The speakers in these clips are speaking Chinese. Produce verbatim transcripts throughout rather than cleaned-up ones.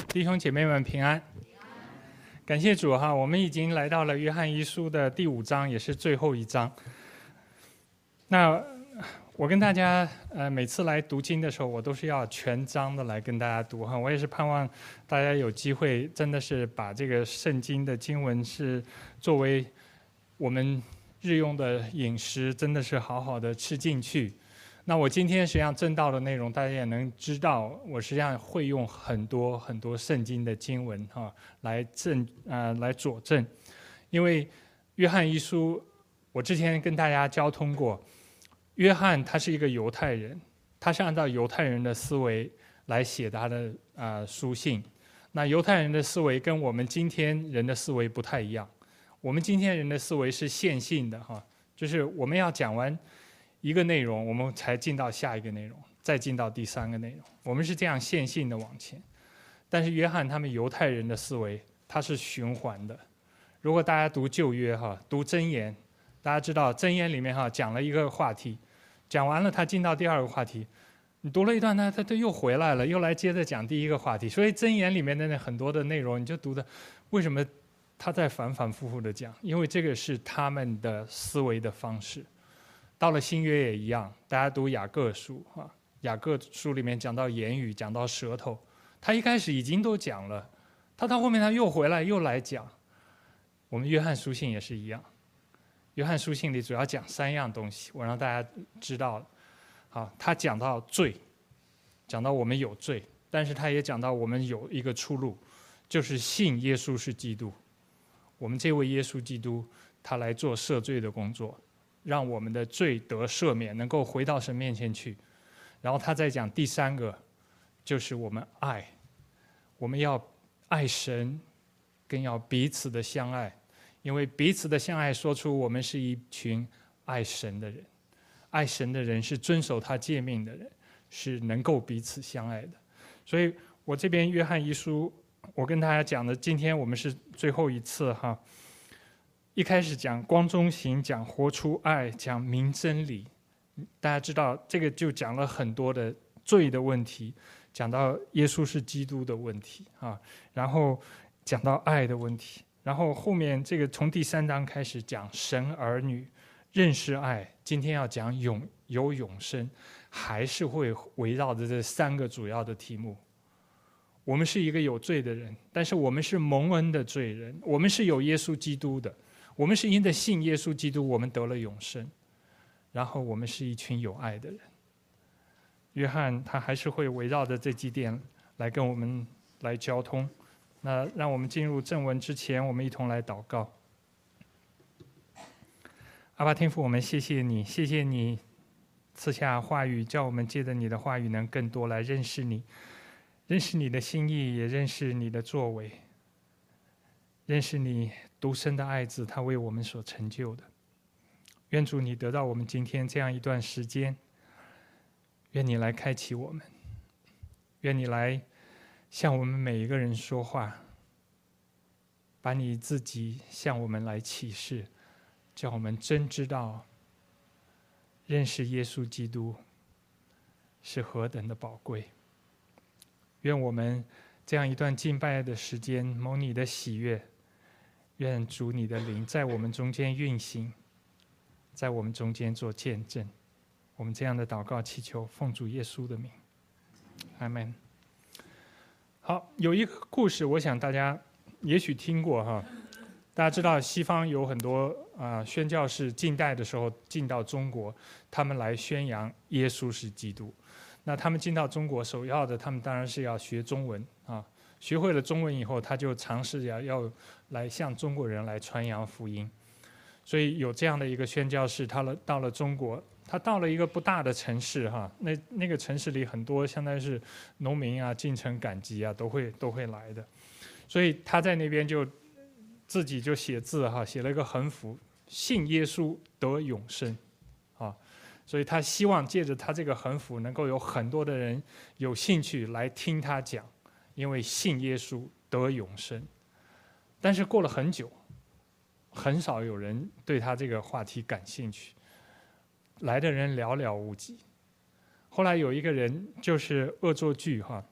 弟兄姐妹们平安，感谢主哈！我们已经来到了约翰一书的第五章，也是最后一章。那我跟大家呃每次来读经的时候，我都是要全章的来跟大家读哈。我也是盼望大家有机会，真的是把这个圣经的经文是作为我们日用的饮食，真的是好好的吃进去。那我今天实际上正道的内容，大家也能知道，我实际上会用很多很多圣经的经文哈来证呃来佐证，因为约翰一书，我之前跟大家交通过，约翰他是一个犹太人，他是按照犹太人的思维来写他的呃书信。那犹太人的思维跟我们今天人的思维不太一样，我们今天人的思维是线性的哈，就是我们要讲完一个内容，我们才进到下一个内容，再进到第三个内容，我们是这样线性的往前。但是约翰他们犹太人的思维，它是循环的。如果大家读旧约哈，读箴言，大家知道箴言里面哈讲了一个话题，讲完了他进到第二个话题，你读了一段呢，他他又回来了，又来接着讲第一个话题。所以箴言里面的很多的内容，你就读的为什么他在反反复复的讲？因为这个是他们的思维的方式。到了新约也一样，大家读雅各书啊，雅各书里面讲到言语，讲到舌头，他一开始已经都讲了，他到后面他又回来又来讲。我们约翰书信也是一样，约翰书信里主要讲三样东西，我让大家知道了。好，他讲到罪，讲到我们有罪，但是他也讲到我们有一个出路，就是信耶稣是基督。我们这位耶稣基督，他来做赦罪的工作，让我们的罪得赦免，能够回到神面前去。然后他再讲第三个，就是我们爱，我们要爱神，更要彼此的相爱，因为彼此的相爱说出我们是一群爱神的人，爱神的人是遵守他诫命的人，是能够彼此相爱的。所以我这边约翰一书，我跟大家讲的，今天我们是最后一次哈。一开始讲光中行，讲活出爱，讲明真理，大家知道这个就讲了很多的罪的问题，讲到耶稣是基督的问题啊，然后讲到爱的问题，然后后面这个从第三章开始讲神儿女认识爱，今天要讲永有永生，还是会围绕着这三个主要的题目。我们是一个有罪的人，但是我们是蒙恩的罪人，我们是有耶稣基督的，我们是因着信耶稣基督，我们得了永生，然后我们是一群有爱的人。约翰他还是会围绕着这几点来跟我们来交通。那让我们进入正文之前，我们一同来祷告。阿爸天父，我们谢谢你，谢谢你赐下话语，叫我们借着你的话语能更多来认识你，认识你的心意，也认识你的作为，认识你独生的爱子，他为我们所成就的。愿主你得到我们今天这样一段时间，愿你来开启我们，愿你来向我们每一个人说话，把你自己向我们来启示，叫我们真知道认识耶稣基督是何等的宝贵。愿我们这样一段敬拜的时间蒙你的喜悦，愿主你的灵在我们中间运行，在我们中间做见证。我们这样的祷告祈求奉主耶稣的名，阿们。好，有一个故事，我想大家也许听过哈。大家知道西方有很多啊、呃、宣教士近代的时候进到中国，他们来宣扬耶稣是基督。那他们进到中国，首要的他们当然是要学中文啊。学会了中文以后，他就尝试要要来向中国人来传扬福音。所以有这样的一个宣教士，他了到了中国，他到了一个不大的城市哈，那那个城市里很多相当于是农民啊、进城赶集啊，都会都会来的。所以他在那边就自己就写字哈，写了一个横幅：信耶稣得永生啊。所以他希望借着他这个横幅，能够有很多的人有兴趣来听他讲，因为信耶稣得永生。但是过了很久，很少有人对他这个话题感兴趣，来的人寥寥无几。后来有一个人就是恶作剧哈，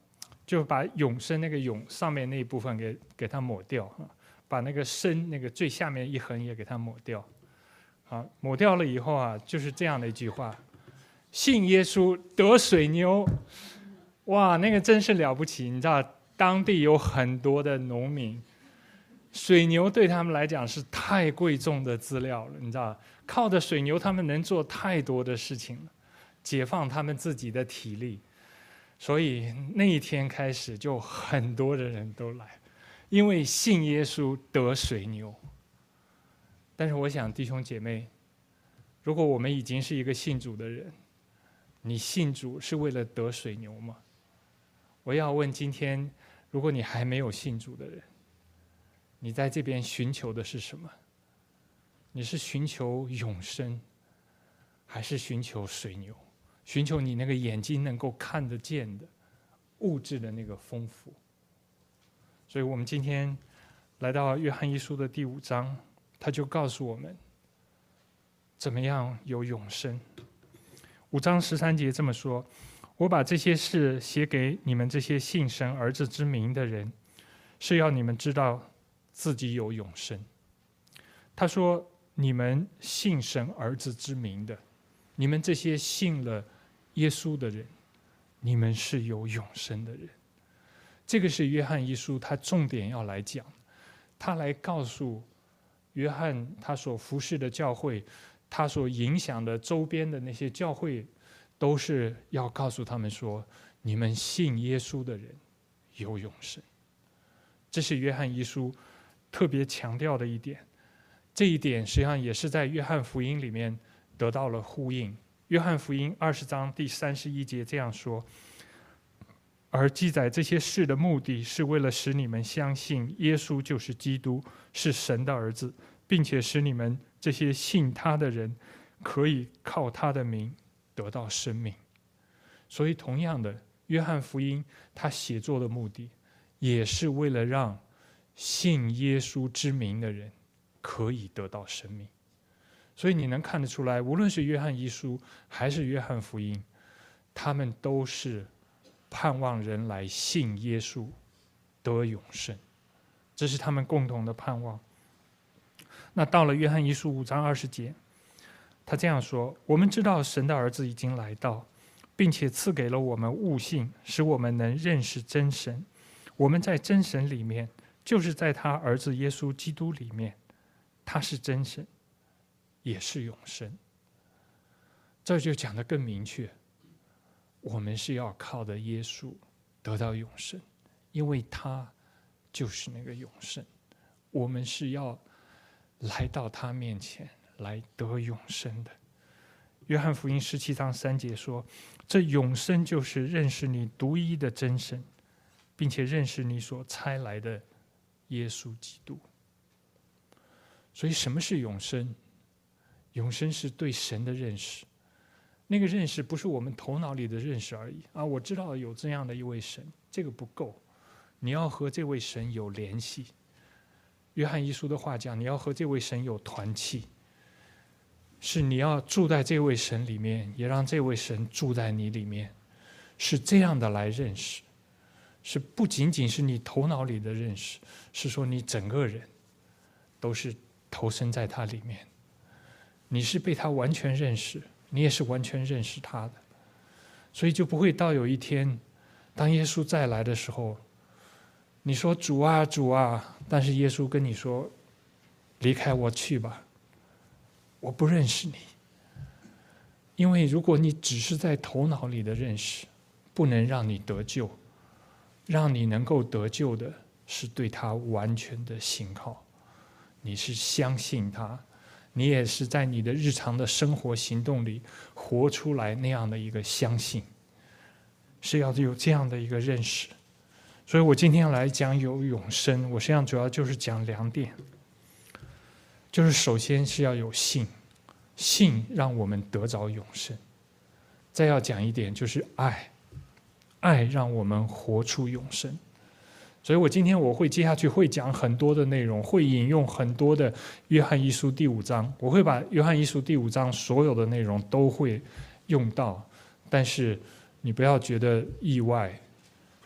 就把永生那个永上面那一部分给给它抹掉，把那个生那个最下面一横也给它抹掉。好，抹掉了以后啊，就是这样的一句话：信耶稣得水牛。哇，那个真是了不起！你知道，当地有很多的农民，水牛对他们来讲是太贵重的资料了。你知道，靠着水牛，他们能做太多的事情了，解放他们自己的体力。所以那一天开始，就很多的人都来，因为信耶稣得水牛。但是我想，弟兄姐妹，如果我们已经是一个信主的人，你信主是为了得水牛吗？我要问今天，如果你还没有信主的人，你在这边寻求的是什么？你是寻求永生，还是寻求水牛？寻求你那个眼睛能够看得见的物质的那个丰富？所以我们今天来到约翰一书的第五章，他就告诉我们怎么样有永生。五章十三节这么说：我把这些事写给你们这些信神儿子之名的人，是要你们知道自己有永生。他说，你们信神儿子之名的，你们这些信了耶稣的人，你们是有永生的人。这个是约翰一书他重点要来讲，他来告诉约翰他所服侍的教会，他所影响的周边的那些教会，都是要告诉他们说，你们信耶稣的人有永生。这是约翰一书特别强调的一点。这一点实际上也是在约翰福音里面得到了呼应。约翰福音二十章第三十一节这样说：而记载这些事的目的，是为了使你们相信耶稣就是基督，是神的儿子，并且使你们这些信他的人可以靠他的名得到生命。所以同样的，约翰福音他写作的目的，也是为了让信耶稣之名的人可以得到生命。所以你能看得出来，无论是约翰一书还是约翰福音，他们都是盼望人来信耶稣得永生，这是他们共同的盼望。那到了约翰一书五章二十节，他这样说：我们知道神的儿子已经来到，并且赐给了我们悟性，使我们能认识真神。我们在真神里面，就是在他儿子耶稣基督里面，他是真神，也是永生。这就讲得更明确，我们是要靠着耶稣得到永生，因为他就是那个永生。我们是要来到他面前来得永生的。约翰福音十七章三节说，这永生就是认识你独一的真神，并且认识你所差来的耶稣基督。所以什么是永生？永生是对神的认识，那个认识不是我们头脑里的认识而已啊！我知道有这样的一位神，这个不够，你要和这位神有联系。约翰一书的话讲，你要和这位神有团契，是你要住在这位神里面，也让这位神住在你里面，是这样的来认识，是不仅仅是你头脑里的认识，是说你整个人都是投身在他里面，你是被他完全认识，你也是完全认识他的，所以就不会到有一天，当耶稣再来的时候，你说主啊主啊，但是耶稣跟你说，离开我去吧，我不认识你。因为如果你只是在头脑里的认识，不能让你得救，让你能够得救的是对他完全的信靠，你是相信他，你也是在你的日常的生活行动里活出来那样的一个相信，是要有这样的一个认识。所以我今天来讲有永生，我实际上主要就是讲两点，就是首先是要有信，信让我们得着永生，再要讲一点就是爱，爱让我们活出永生。所以我今天我会接下去会讲很多的内容，会引用很多的约翰一书第五章，我会把约翰一书第五章所有的内容都会用到，但是你不要觉得意外，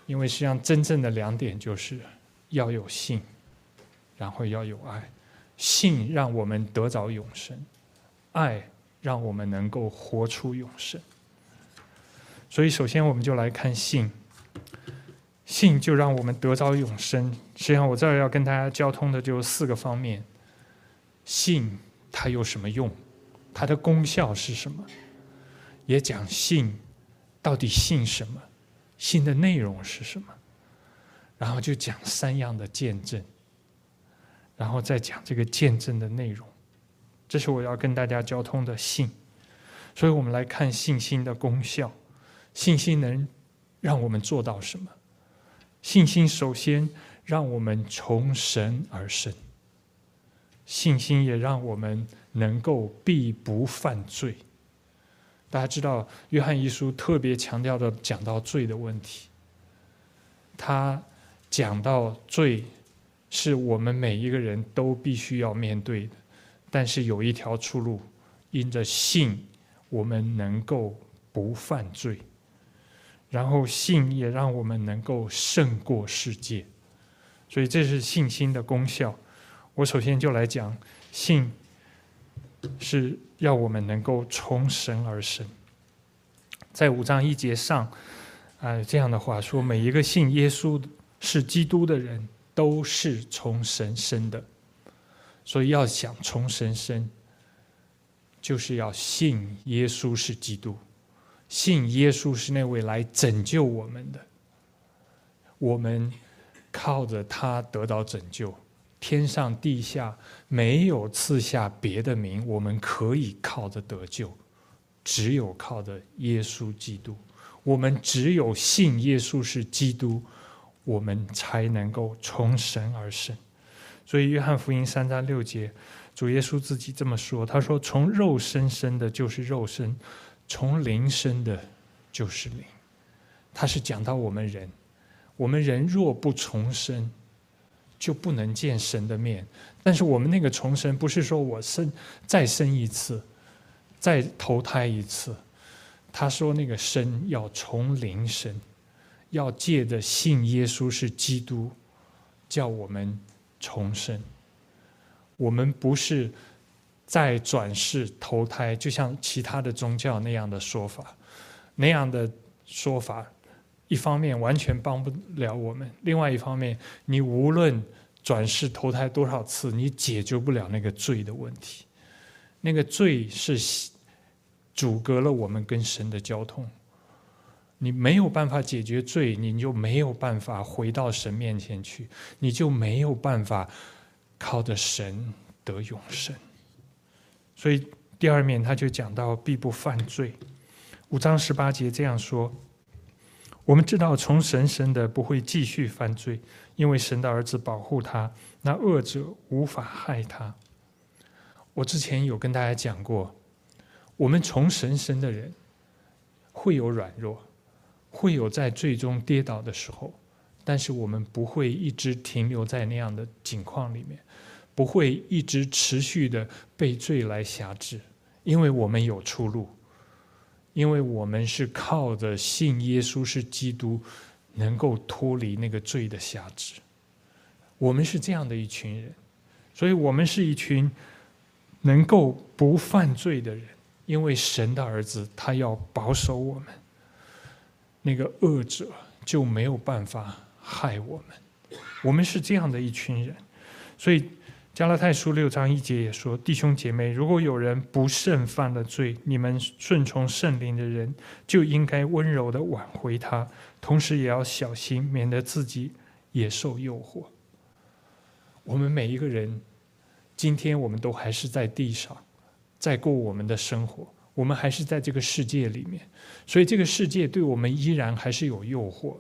因为实际上真正的两点就是要有信，然后要有爱。信让我们得着永生，爱让我们能够活出永生。所以首先我们就来看信，信就让我们得着永生。实际上我这儿要跟大家交通的就四个方面。信它有什么用？它的功效是什么？也讲信到底信什么？信的内容是什么？然后就讲三样的见证，然后再讲这个见证的内容。这是我要跟大家交通的信。所以我们来看信心的功效。信心能让我们做到什么？信心首先让我们从神而生，信心也让我们能够必不犯罪。大家知道约翰一书特别强调的讲到罪的问题，他讲到罪是我们每一个人都必须要面对的，但是有一条出路，因着信我们能够不犯罪，然后信也让我们能够胜过世界。所以这是信心的功效。我首先就来讲，信是要我们能够从神而生。在五章一节上，呃，这样的话说，每一个信耶稣是基督的人，都是从神生的。所以要想从神生，就是要信耶稣是基督，信耶稣是那位来拯救我们的，我们靠着他得到拯救。天上地下没有赐下别的名，我们可以靠着得救，只有靠着耶稣基督。我们只有信耶稣是基督，我们才能够从神而生。所以约翰福音三章六节，主耶稣自己这么说，他说从肉身生的就是肉身，从灵生的就是灵。他是讲到我们人，我们人若不重生，就不能见神的面。但是我们那个重生不是说我生再生一次，再投胎一次，他说那个生要从灵生，要借着信耶稣是基督，叫我们重生。我们不是再转世投胎，就像其他的宗教那样的说法，那样的说法一方面完全帮不了我们，另外一方面你无论转世投胎多少次，你解决不了那个罪的问题。那个罪是阻隔了我们跟神的交通，你没有办法解决罪，你就没有办法回到神面前去，你就没有办法靠着神得永生。所以第二面他就讲到必不犯罪。五章十八节这样说，我们知道从神生的不会继续犯罪，因为神的儿子保护他，那恶者无法害他。我之前有跟大家讲过，我们从神生的人会有软弱，会有在最终跌倒的时候，但是我们不会一直停留在那样的境况里面，不会一直持续的被罪来辖制，因为我们有出路，因为我们是靠着信耶稣是基督能够脱离那个罪的辖制。我们是这样的一群人，所以我们是一群能够不犯罪的人，因为神的儿子他要保守我们，那个恶者就没有办法害我们。我们是这样的一群人。所以加拉太书六章一节也说，弟兄姐妹，如果有人不慎犯了罪，你们顺从圣灵的人就应该温柔地挽回他，同时也要小心，免得自己也受诱惑。我们每一个人今天我们都还是在地上，在过我们的生活，我们还是在这个世界里面，所以这个世界对我们依然还是有诱惑。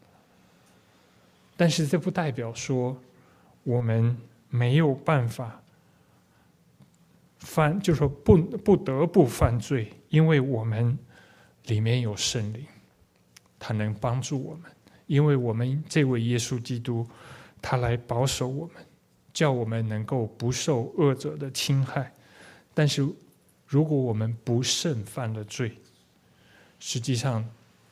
但是这不代表说我们没有办法犯，就是说不不得不犯罪，因为我们里面有圣灵，他能帮助我们，因为我们这位耶稣基督他来保守我们，叫我们能够不受恶者的侵害。但是如果我们不慎犯了罪，实际上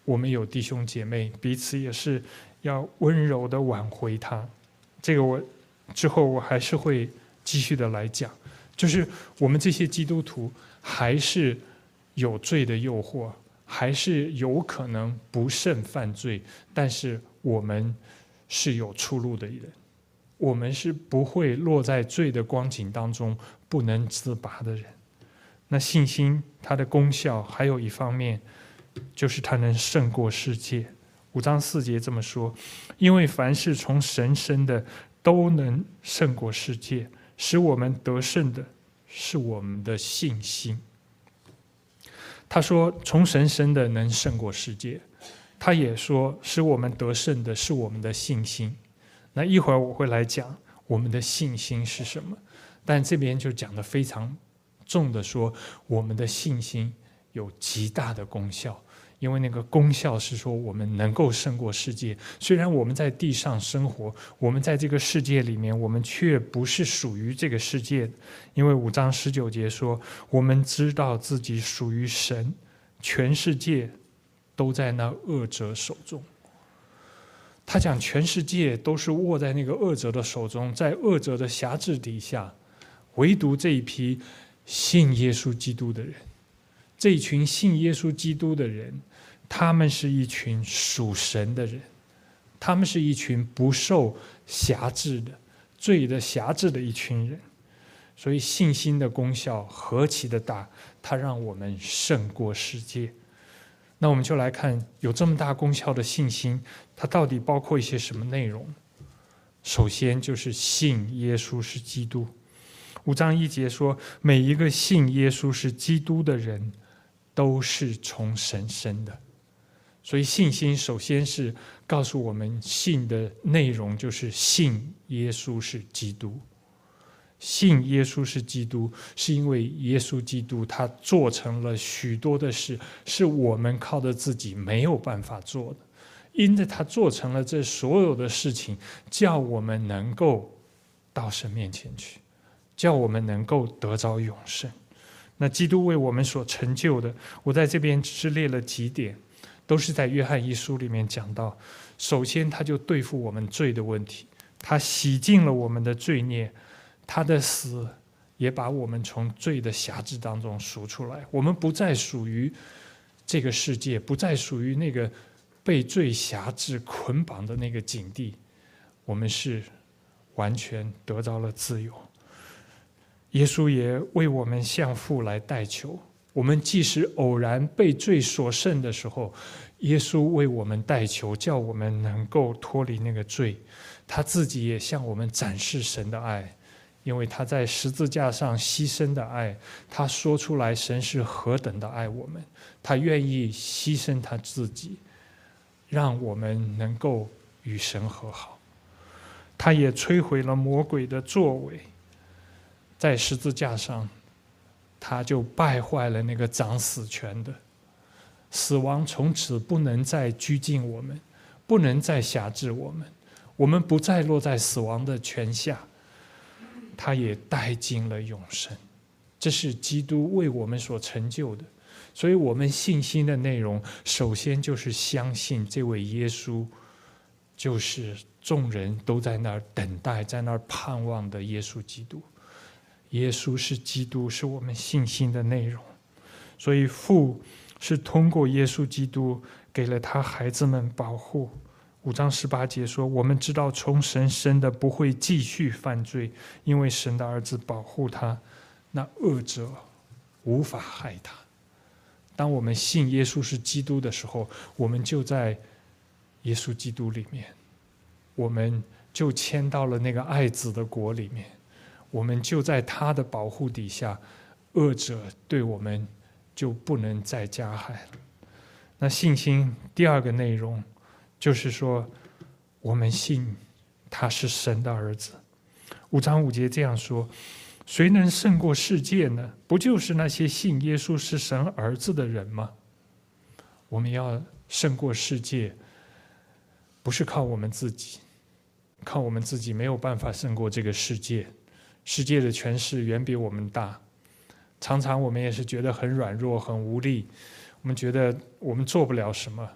我们有弟兄姐妹，彼此也是要温柔的挽回他。这个我之后我还是会继续的来讲，就是我们这些基督徒还是有罪的诱惑，还是有可能不慎犯罪，但是我们是有出路的人，我们是不会落在罪的光景当中不能自拔的人。那信心它的功效还有一方面，就是它能胜过世界。五章四节这么说，因为凡是从神生的都能胜过世界，使我们得胜的是我们的信心。他说从神生的能胜过世界，他也说使我们得胜的是我们的信心。那一会儿我会来讲我们的信心是什么，但这边就讲得非常重的说，我们的信心有极大的功效，因为那个功效是说我们能够胜过世界。虽然我们在地上生活，我们在这个世界里面，我们却不是属于这个世界的，因为五章十九节说，我们知道自己属于神，全世界都在那恶者手中。他讲全世界都是握在那个恶者的手中，在恶者的辖制底下，唯独这一批信耶稣基督的人，这一群信耶稣基督的人，他们是一群属神的人，他们是一群不受辖制的、罪的辖制的一群人。所以信心的功效何其的大，它让我们胜过世界。那我们就来看，有这么大功效的信心，它到底包括一些什么内容？首先就是信耶稣是基督。五章一节说，每一个信耶稣是基督的人都是从神生的。所以信心首先是告诉我们，信的内容就是信耶稣是基督。信耶稣是基督，是因为耶稣基督他做成了许多的事，是我们靠着自己没有办法做的。因着他做成了这所有的事情，叫我们能够到神面前去，叫我们能够得着永生。那基督为我们所成就的，我在这边只是列了几点，都是在约翰一书里面讲到。首先他就对付我们罪的问题，他洗净了我们的罪孽，他的死也把我们从罪的辖制当中赎出来，我们不再属于这个世界，不再属于那个被罪辖制捆绑的那个境地，我们是完全得着了自由。耶稣也为我们向父来代求，我们即使偶然被罪所胜的时候，耶稣为我们代求，叫我们能够脱离那个罪。他自己也向我们展示神的爱，因为他在十字架上牺牲的爱，他说出来神是何等的爱我们，他愿意牺牲他自己，让我们能够与神和好。他也摧毁了魔鬼的作为，在十字架上他就败坏了那个掌死权的，死亡从此不能再拘禁我们，不能再辖制我们，我们不再落在死亡的权下，他也带进了永生。这是基督为我们所成就的。所以我们信心的内容首先就是相信这位耶稣就是众人都在那儿等待，在那儿盼望的耶稣基督。耶稣是基督，是我们信心的内容。所以父是通过耶稣基督给了他孩子们保护。五章十八节说，我们知道从神生的不会继续犯罪，因为神的儿子保护他，那恶者无法害他。当我们信耶稣是基督的时候，我们就在耶稣基督里面，我们就迁到了那个爱子的国里面，我们就在他的保护底下，恶者对我们就不能再加害了。那信心第二个内容就是说，我们信他是神的儿子。五章五节这样说，谁能胜过世界呢？不就是那些信耶稣是神儿子的人吗？我们要胜过世界，不是靠我们自己，靠我们自己没有办法胜过这个世界。世界的权势远比我们大，常常我们也是觉得很软弱、很无力，我们觉得我们做不了什么，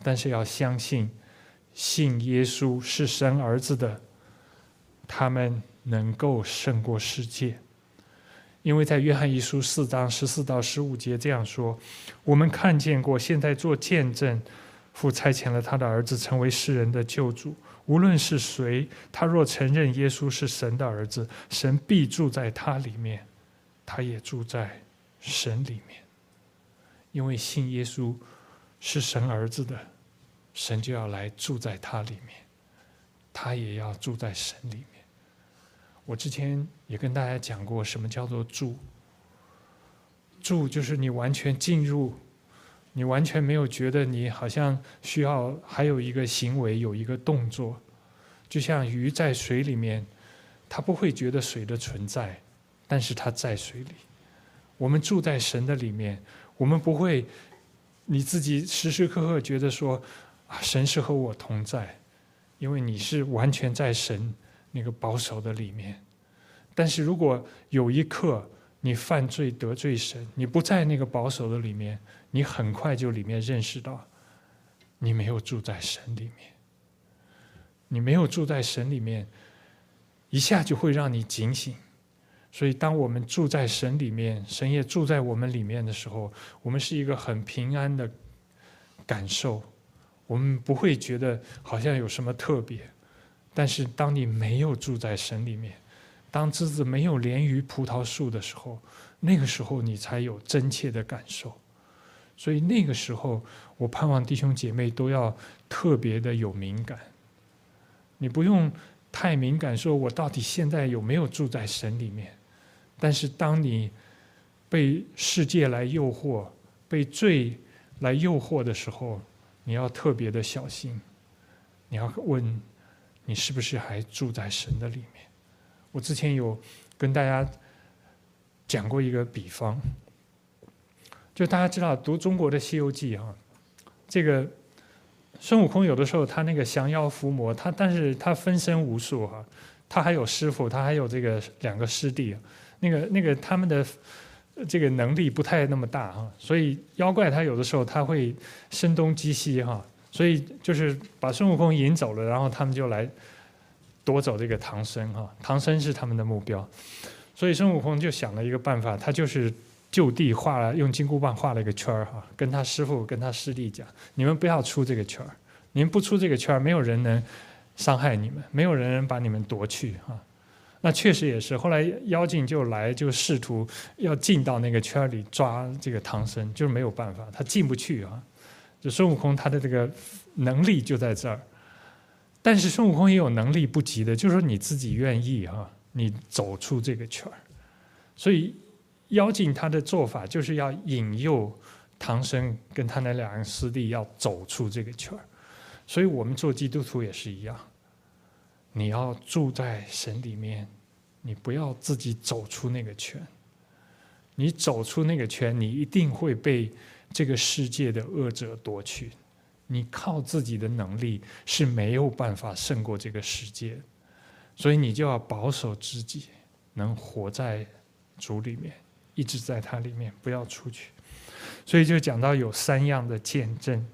但是要相信，信耶稣是神儿子的，他们能够胜过世界。因为在约翰一书四章十四到十五节这样说：我们看见过，现在做见证，父差遣了他的儿子成为世人的救主。无论是谁，他若承认耶稣是神的儿子，神必住在他里面，他也住在神里面。因为信耶稣是神儿子的，神就要来住在他里面，他也要住在神里面。我之前也跟大家讲过，什么叫做住？住就是你完全进入，你完全没有觉得你好像需要还有一个行为，有一个动作。就像鱼在水里面，它不会觉得水的存在，但是它在水里。我们住在神的里面，我们不会你自己时时刻刻觉得说啊，神是和我同在，因为你是完全在神那个保守的里面。但是如果有一刻你犯罪得罪神，你不在那个保守的里面，你很快就里面认识到你没有住在神里面。你没有住在神里面，一下就会让你警醒。所以当我们住在神里面，神也住在我们里面的时候，我们是一个很平安的感受，我们不会觉得好像有什么特别。但是当你没有住在神里面，当枝子没有连于葡萄树的时候，那个时候你才有真切的感受。所以那个时候，我盼望弟兄姐妹都要特别的有敏感。你不用太敏感，说我到底现在有没有住在神里面？但是当你被世界来诱惑，被罪来诱惑的时候，你要特别的小心。你要问，你是不是还住在神的里面？我之前有跟大家讲过一个比方，就大家知道读中国的《西游记》啊，这个孙悟空有的时候他那个降妖伏魔，他但是他分身无数哈、啊，他还有师傅，他还有这个两个师弟，那个那个他们的这个能力不太那么大哈、啊，所以妖怪他有的时候他会声东击西哈、啊，所以就是把孙悟空引走了，然后他们就来夺走这个唐僧哈、啊，唐僧是他们的目标，所以孙悟空就想了一个办法，他就是就地画了，用金箍棒画了一个圈儿哈，跟他师傅跟他师弟讲，你们不要出这个圈儿，你们不出这个圈儿，没有人能伤害你们，没有人能把你们夺去哈。那确实也是，后来妖精就来就试图要进到那个圈里抓这个唐僧，就是没有办法，他进不去啊。就孙悟空他的这个能力就在这儿，但是孙悟空也有能力不及的，就是说你自己愿意哈，你走出这个圈儿，所以。妖精他的做法就是要引诱唐僧跟他那两个师弟要走出这个圈儿，所以我们做基督徒也是一样，你要住在神里面，你不要自己走出那个圈，你走出那个圈，你一定会被这个世界的恶者夺去，你靠自己的能力是没有办法胜过这个世界，所以你就要保守自己，能活在主里面。一直在它里面，不要出去。所以就讲到有三样的见证，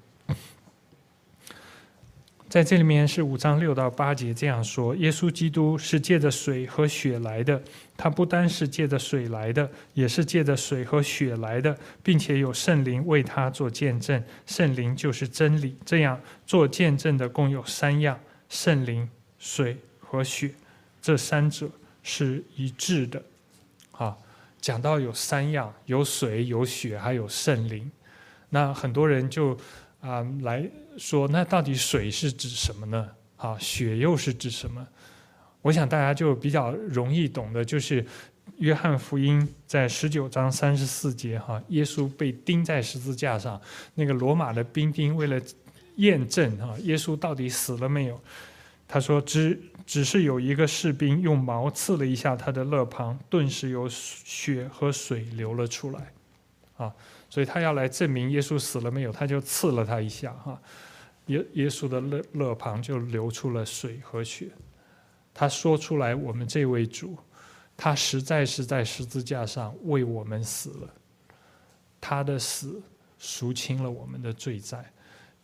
在这里面是五章六到八节这样说：耶稣基督是借着水和血来的，他不单是借着水来的，也是借着水和血来的，并且有圣灵为他做见证，圣灵就是真理。这样做见证的共有三样：圣灵、水和血，这三者是一致的。啊。讲到有三样，有水有血还有圣灵，那很多人就啊、呃、来说，那到底水是指什么呢？啊，血又是指什么？我想大家就比较容易懂的，就是约翰福音在十九章三十四节哈，耶稣被钉在十字架上，那个罗马的兵丁为了验证哈耶稣到底死了没有，他说只只是有一个士兵用矛刺了一下他的肋旁，顿时有血和水流了出来，啊，所以他要来证明耶稣死了没有，他就刺了他一下，哈，耶耶稣的肋肋旁就流出了水和血。他说出来，我们这位主，他实在是在十字架上为我们死了，他的死赎清了我们的罪债，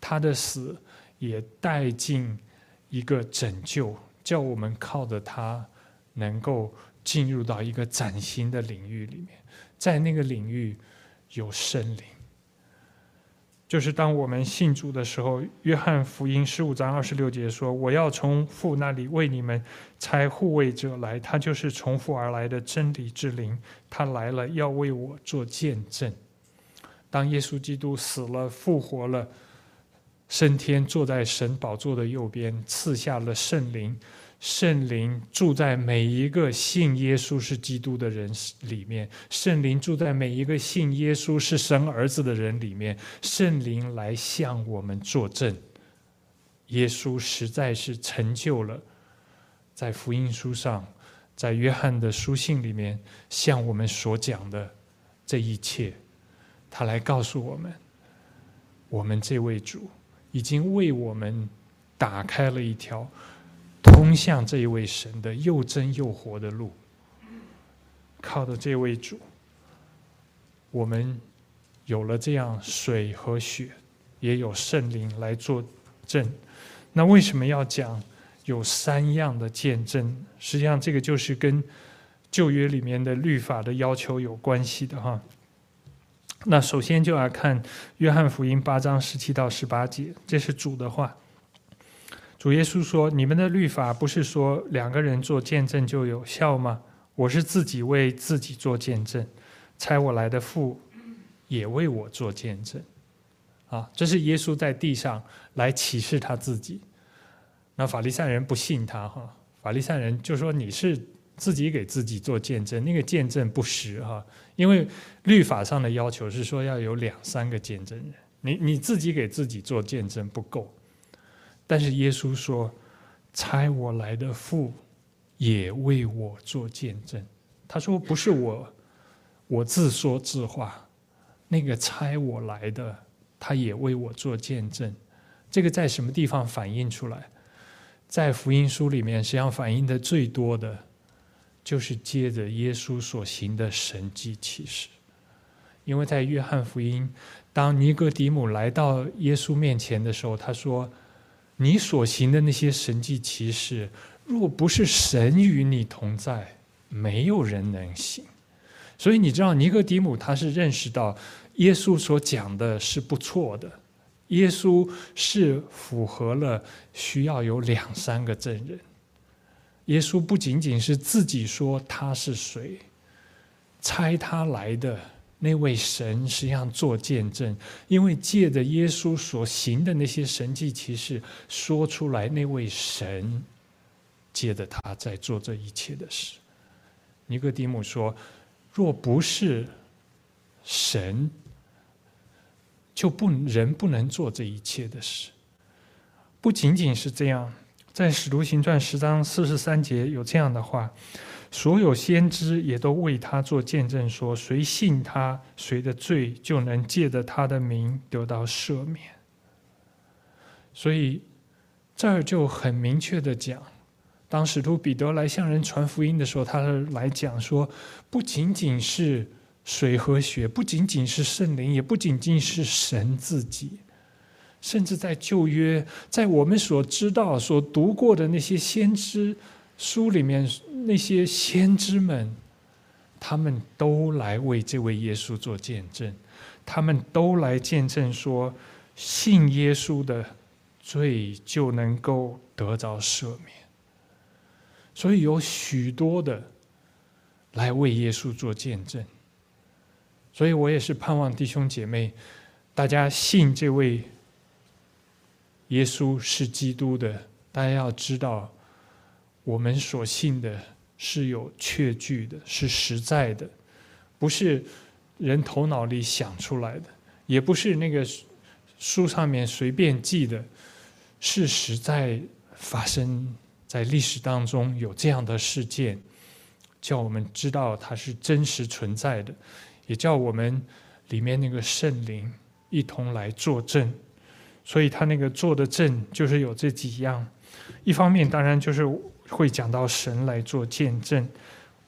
他的死也带进一个拯救，叫我们靠着他能够进入到一个崭新的领域里面，在那个领域有圣灵。就是当我们信主的时候，约翰福音十五章二十六节说，我要从父那里为你们差护卫者来，他就是从父而来的真理之灵，他来了要为我做见证。当耶稣基督死了复活了，升天坐在神宝座的右边，赐下了圣灵，圣灵住在每一个信耶稣是基督的人里面，圣灵住在每一个信耶稣是神儿子的人里面，圣灵来向我们作证。耶稣实在是成就了在福音书上，在约翰的书信里面向我们所讲的这一切，他来告诉我们，我们这位主已经为我们打开了一条通向这一位神的又真又活的路。靠着这位主，我们有了这样水和血，也有圣灵来作证。那为什么要讲有三样的见证？实际上这个就是跟旧约里面的律法的要求有关系的哈。那首先就来看约翰福音八章十七到十八节，这是主的话。主耶稣说，你们的律法不是说两个人做见证就有效吗？我是自己为自己做见证，差我来的父也为我做见证。啊，这是耶稣在地上来启示他自己。那法利赛人不信他哈，法利赛人就说你是自己给自己做见证，那个见证不实哈，因为律法上的要求是说要有两三个见证人，你你自己给自己做见证不够。但是耶稣说，差我来的父也为我做见证。他说不是我我自说自话，那个差我来的他也为我做见证。这个在什么地方反映出来？在福音书里面实际上反映的最多的就是接着耶稣所行的神迹奇事。因为在约翰福音，当尼哥底母来到耶稣面前的时候，他说，你所行的那些神迹奇事，若不是神与你同在，没有人能行。所以你知道尼哥底母他是认识到耶稣所讲的是不错的，耶稣是符合了需要有两三个证人。耶稣不仅仅是自己说他是谁，差他来的那位神实际上做见证，因为借着耶稣所行的那些神迹奇事说出来，那位神借着他在做这一切的事。尼哥底母说，若不是神，就不人不能做这一切的事。不仅仅是这样，在使徒行传十章四十三节有这样的话，所有先知也都为他做见证说，谁信他，谁的罪就能借着他的名得到赦免。所以这儿就很明确的讲，当使徒彼得来向人传福音的时候，他来讲说，不仅仅是水和血，不仅仅是圣灵，也不仅仅是神自己，甚至在旧约，在我们所知道所读过的那些先知书里面，那些先知们，他们都来为这位耶稣做见证，他们都来见证说，信耶稣的罪就能够得着赦免。所以有许多的来为耶稣做见证。所以我也是盼望弟兄姐妹，大家信这位耶稣是基督的，大家要知道，我们所信的是有确据的，是实在的，不是人头脑里想出来的，也不是那个书上面随便记的，是实在发生在历史当中有这样的事件，叫我们知道它是真实存在的，也叫我们里面那个圣灵一同来作证。所以他那个做的证就是有这几样，一方面当然就是会讲到神来做见证，就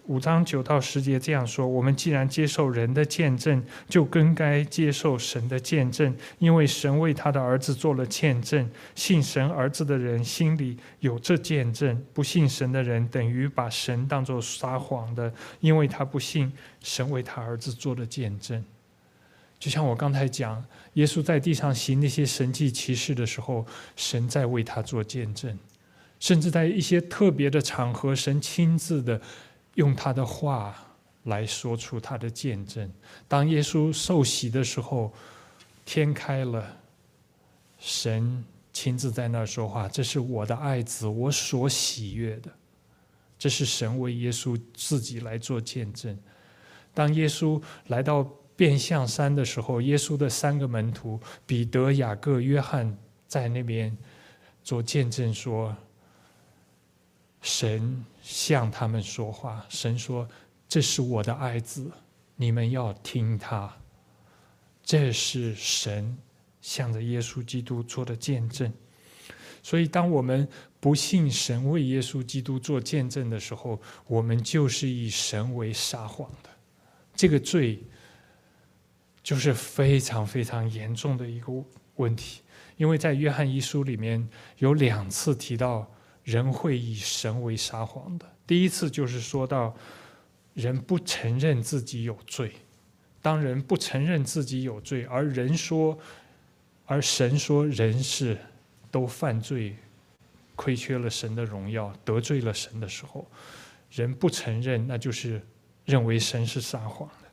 五章九到十节这样说：我们既然接受人的见证，就更该接受神的见证，因为神为他的儿子做了见证。信神儿子的人心里有这见证，不信神的人等于把神当作撒谎的，因为他不信神为他儿子做了见证。就像我刚才讲，耶稣在地上行那些神迹奇事的时候，神在为他做见证，甚至在一些特别的场合，神亲自的用他的话来说出他的见证。当耶稣受洗的时候，天开了，神亲自在那儿说话，这是我的爱子，我所喜悦的。这是神为耶稣自己来做见证。当耶稣来到变相山的时候，耶稣的三个门徒彼得、雅各、约翰在那边做见证说，神向他们说话，神说，这是我的爱子，你们要听他。这是神向着耶稣基督做的见证。所以当我们不信神为耶稣基督做见证的时候，我们就是以神为撒谎的。这个罪就是非常非常严重的一个问题。因为在约翰一书里面有两次提到人会以神为撒谎的。第一次就是说到人不承认自己有罪，当人不承认自己有罪，而人说而神说人是都犯罪，亏缺了神的荣耀，得罪了神的时候，人不承认，那就是认为神是撒谎的。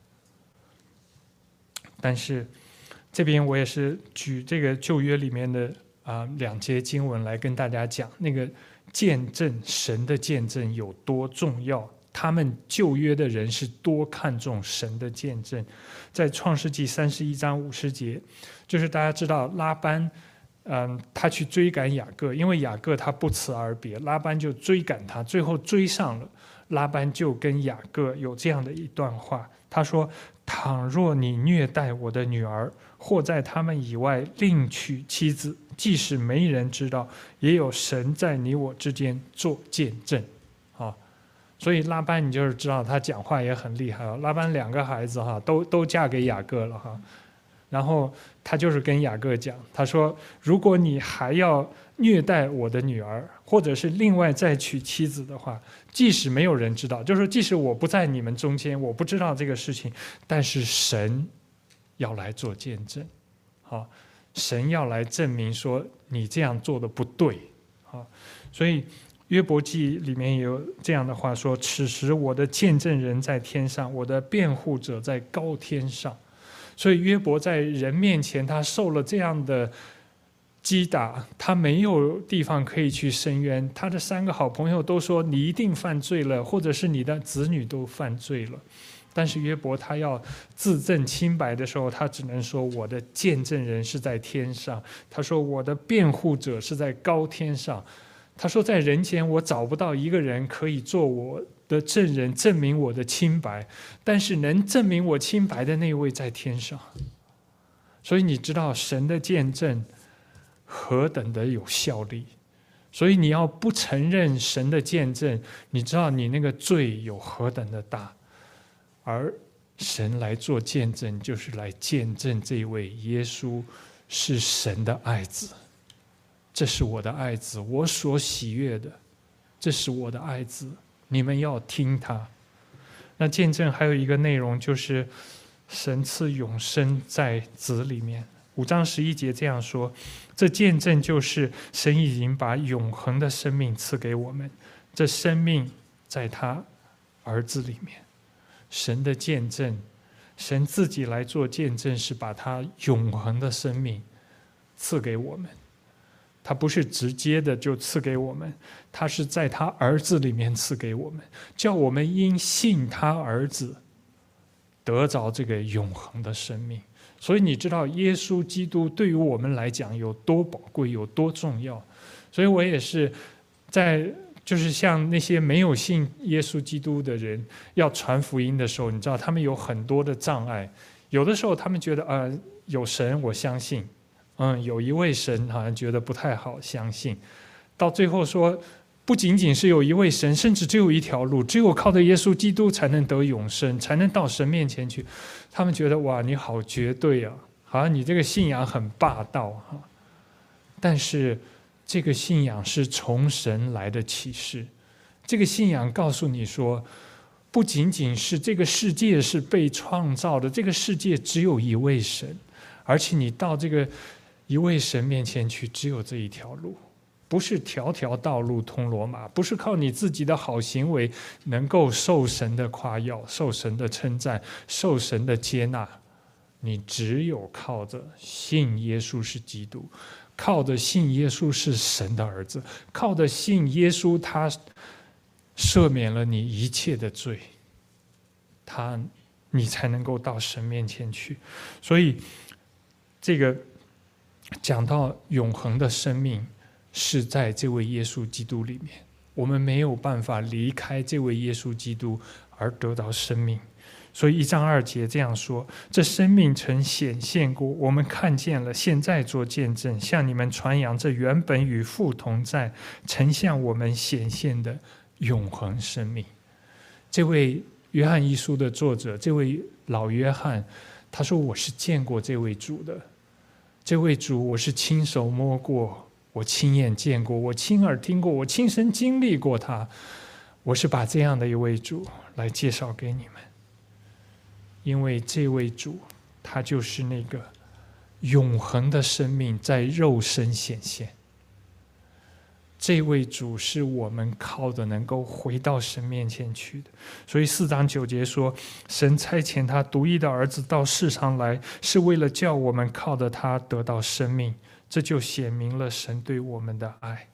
但是这边我也是举这个旧约里面的啊、呃、两节经文来跟大家讲，那个见证神的见证有多重要，他们旧约的人是多看重神的见证。在创世纪三十一章五十节，就是大家知道拉班嗯，他去追赶雅各，因为雅各他不辞而别，拉班就追赶他，最后追上了。拉班就跟雅各有这样的一段话，他说，倘若你虐待我的女儿，或在他们以外另娶妻子，即使没人知道，也有神在你我之间做见证。啊，所以拉班你就是知道他讲话也很厉害。拉班两个孩子哈都都嫁给雅各了哈，然后他就是跟雅各讲，他说，如果你还要虐待我的女儿，或者是另外再娶妻子的话，即使没有人知道，就是说即使我不在你们中间，我不知道这个事情，但是神要来做见证。好，神要来证明说你这样做的不对。好，所以约伯记里面有这样的话说，此时我的见证人在天上，我的辩护者在高天上。所以约伯在人面前，他受了这样的击打，他没有地方可以去申冤。他的三个好朋友都说你一定犯罪了，或者是你的子女都犯罪了。但是约伯他要自证清白的时候，他只能说，我的见证人是在天上，他说我的辩护者是在高天上。他说在人间我找不到一个人可以做我的证人，证明我的清白，但是能证明我清白的那位在天上。所以你知道神的见证何等的有效力。所以你要不承认神的见证，你知道你那个罪有何等的大。而神来做见证，就是来见证这位耶稣是神的爱子。这是我的爱子，我所喜悦的，这是我的爱子，你们要听他。那见证还有一个内容，就是神赐永生在子里面。五章十一节这样说，这见证就是神已经把永恒的生命赐给我们，这生命在他儿子里面。神的见证，神自己来做见证，是把他永恒的生命赐给我们。他不是直接的就赐给我们，他是在他儿子里面赐给我们，叫我们因信他儿子得着这个永恒的生命。所以你知道耶稣基督对于我们来讲有多宝贵，有多重要。所以我也是在就是像那些没有信耶稣基督的人要传福音的时候，你知道他们有很多的障碍。有的时候他们觉得呃有神我相信，嗯，有一位神好像觉得不太好相信，到最后说不仅仅是有一位神，甚至只有一条路，只有靠着耶稣基督才能得永生，才能到神面前去。他们觉得哇，你好绝对啊，好像你这个信仰很霸道啊。但是这个信仰是从神来的启示，这个信仰告诉你说，不仅仅是这个世界是被创造的，这个世界只有一位神，而且你到这个一位神面前去，只有这一条路。不是条条道路通罗马，不是靠你自己的好行为能够受神的夸耀、受神的称赞、受神的接纳，你只有靠着信耶稣是基督，靠着信耶稣是神的儿子，靠着信耶稣他赦免了你一切的罪，他你才能够到神面前去。所以这个讲到永恒的生命是在这位耶稣基督里面，我们没有办法离开这位耶稣基督而得到生命。所以一章二节这样说，这生命曾显现过，我们看见了，现在做见证，向你们传扬这原本与父同在，曾向我们显现的永恒生命。这位约翰一书的作者，这位老约翰，他说，我是见过这位主的，这位主我是亲手摸过，我亲眼见过，我亲耳听过，我亲身经历过他。我是把这样的一位主来介绍给你们，因为这位主他就是那个永恒的生命在肉身显现。这位主是我们靠的能够回到神面前去的。所以四章九节说，神差遣他独一的儿子到世上来，是为了叫我们靠着他得到生命，这就显明了神对我们的爱。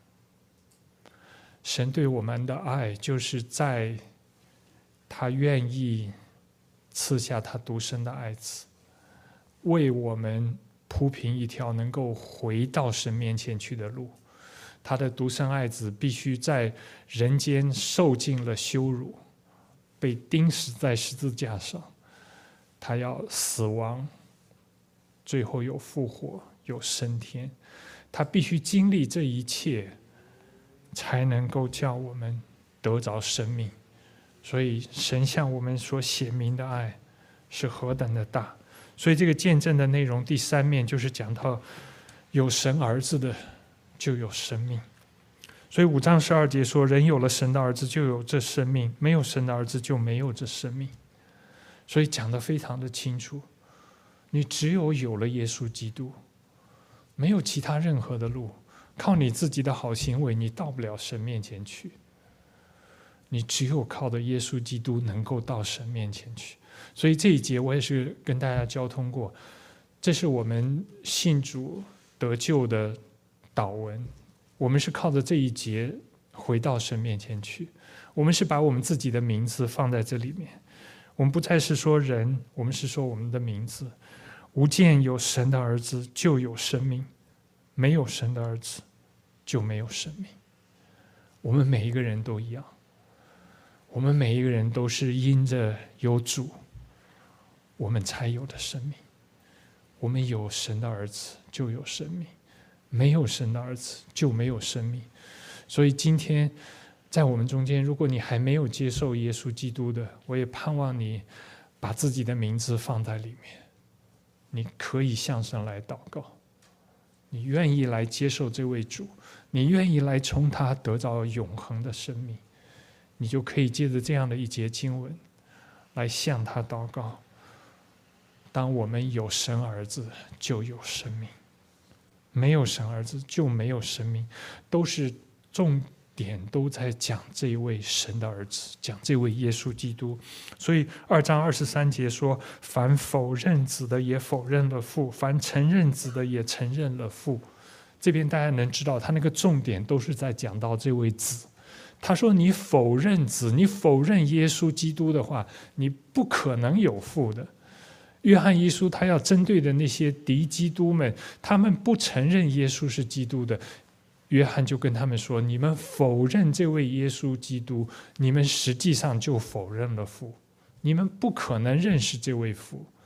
神对我们的爱就是在他愿意赐下他独生的爱子，为我们铺平一条能够回到神面前去的路。他的独生爱子必须在人间受尽了羞辱，被钉死在十字架上，他要死亡，最后有复活，有升天。他必须经历这一切，才能够叫我们得着生命。所以神向我们所显明的爱是何等的大。所以这个见证的内容第三面就是讲到有神儿子的就有生命。所以五章十二节说，人有了神的儿子就有这生命，没有神的儿子就没有这生命。所以讲得非常的清楚，你只有有了耶稣基督，没有其他任何的路，靠你自己的好行为你到不了神面前去，你只有靠着耶稣基督能够到神面前去。所以这一节我也是跟大家交通过，这是我们信主得救的祷文，我们是靠着这一节回到神面前去，我们是把我们自己的名字放在这里面，我们不再是说人，我们是说我们的名字。无见有神的儿子就有生命，没有神的儿子就没有生命。我们每一个人都一样，我们每一个人都是因着有主我们才有的生命。我们有神的儿子就有生命，没有神的儿子就没有生命。所以今天在我们中间，如果你还没有接受耶稣基督的，我也盼望你把自己的名字放在里面，你可以向神来祷告，你愿意来接受这位主，你愿意来从他得到永恒的生命，你就可以借着这样的一节经文来向他祷告。当我们有神儿子就有生命，没有神儿子就没有生命，都是重点都在讲这位神的儿子，讲这位耶稣基督。所以二章二十三节说，凡否认子的也否认了父，凡承认子的也承认了父。这边大家能知道他那个重点都是在讲到这位子。他说你否认子，你否认耶稣基督的话，你不可能有父的。约翰一书他要针对的那些敌基督们，他们不承认耶稣是基督的，约翰就跟他们说，你们否认这位耶稣基督，你们实际上就否认了父，你们不可能认识这位父，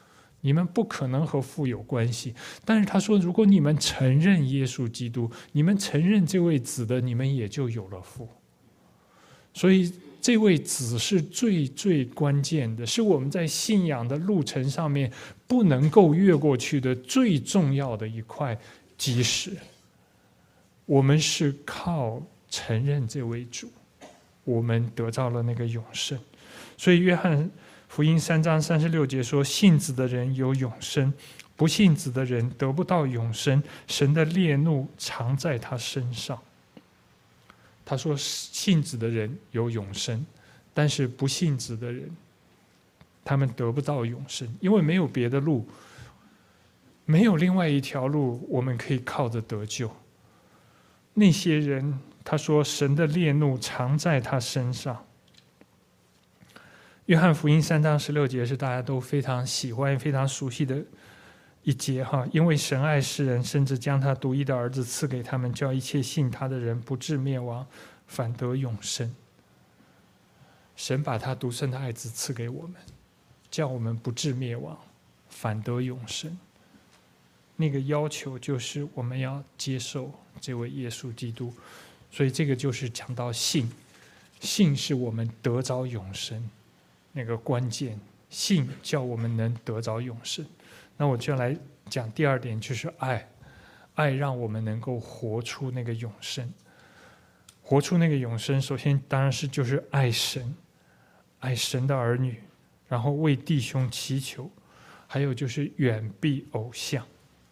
你们不可能和父有关系。但是他说，如果你们承认耶稣基督，你们承认这位子的，你们也就有了父。所以这位子是最最关键的，是我们在信仰的路程上面不能够越过去的最重要的一块基石。我们是靠承认这位主，我们得到了那个永生。所以约翰福音三章三十六节说，信子的人有永生，不信子的人得不到永生，神的烈怒常在他身上。他说信子的人有永生，但是不信子的人他们得不到永生，因为没有别的路，没有另外一条路我们可以靠着得救。那些人他说神的烈怒常在他身上。约翰福音三章十六节是大家都非常喜欢非常熟悉的一节哈，因为神爱世人，甚至将他独一的儿子赐给他们，叫一切信他的人不至灭亡，反得永生。神把他独生的爱子赐给我们，叫我们不至灭亡，反得永生。那个要求就是我们要接受这位耶稣基督，所以这个就是讲到信，信是我们得着永生那个关键，信叫我们能得着永生。那我就来讲第二点，就是爱，爱让我们能够活出那个永生。活出那个永生，首先当然是就是爱神，爱神的儿女，然后为弟兄祈求，还有就是远避偶像。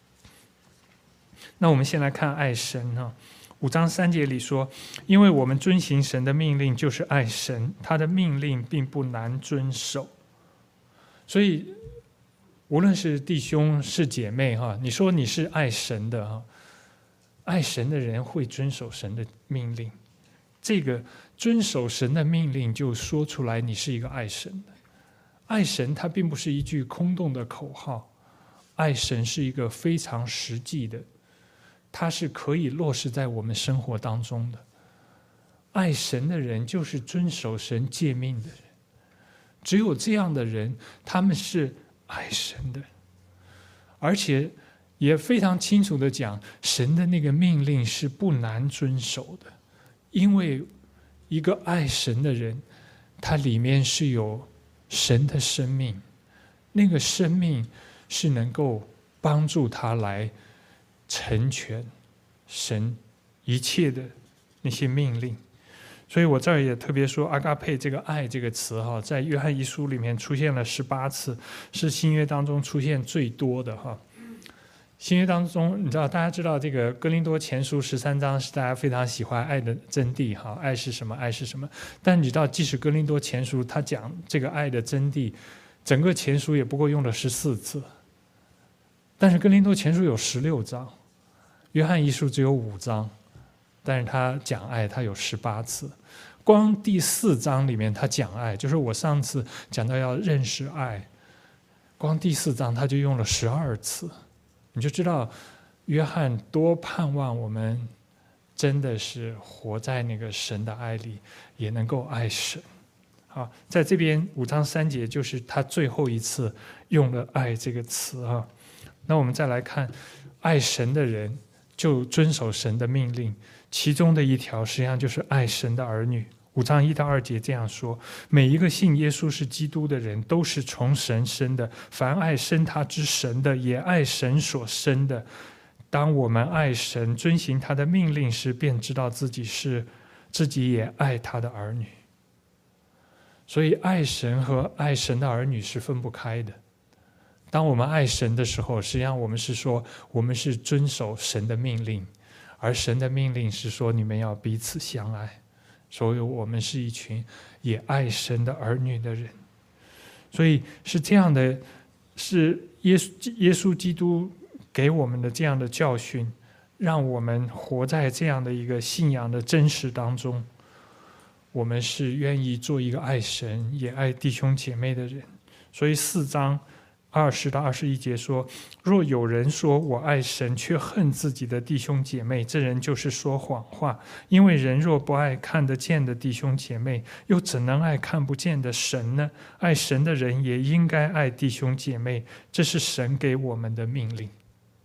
那我们先来看爱神啊，五章三节里说，因为我们遵行神的命令就是爱神，他的命令并不难遵守。所以无论是弟兄是姐妹哈，你说你是爱神的哈，爱神的人会遵守神的命令。这个遵守神的命令就说出来你是一个爱神的。爱神它并不是一句空洞的口号，爱神是一个非常实际的，它是可以落实在我们生活当中的。爱神的人就是遵守神诫命的人，只有这样的人他们是爱神的，而且也非常清楚的讲，神的那个命令是不难遵守的，因为一个爱神的人，他里面是有神的生命，那个生命是能够帮助他来成全神一切的那些命令。所以我这儿也特别说，阿嘎佩这个爱这个词哈，在约翰一书里面出现了十八次，是新约当中出现最多的哈。新约当中，你知道大家知道这个哥林多前书十三章是大家非常喜欢爱的真谛哈，爱是什么？爱是什么？但你知道，即使哥林多前书他讲这个爱的真谛，整个前书也不过用了十四次，但是哥林多前书有十六章，约翰一书只有五章，但是他讲爱他有十八次。光第四章里面他讲爱，就是我上次讲到要认识爱，光第四章他就用了十二次，你就知道约翰多盼望我们真的是活在那个神的爱里，也能够爱神。好，在这边五章三节就是他最后一次用了爱这个词啊。那我们再来看，爱神的人就遵守神的命令，其中的一条实际上就是爱神的儿女。五章一到二节这样说，每一个信耶稣是基督的人都是从神生的，凡爱生他之神的也爱神所生的。当我们爱神遵行他的命令时，便知道自己是自己也爱他的儿女。所以爱神和爱神的儿女是分不开的。当我们爱神的时候，实际上我们是说我们是遵守神的命令，而神的命令是说你们要彼此相爱，所以我们是一群也爱神的儿女的人。所以是这样的，是耶稣耶稣基督给我们的这样的教训，让我们活在这样的一个信仰的真实当中。我们是愿意做一个爱神也爱弟兄姐妹的人。所以四章二十到二十一节说：若有人说我爱神，却恨自己的弟兄姐妹，这人就是说谎话。因为人若不爱看得见的弟兄姐妹，又怎能爱看不见的神呢？爱神的人也应该爱弟兄姐妹，这是神给我们的命令。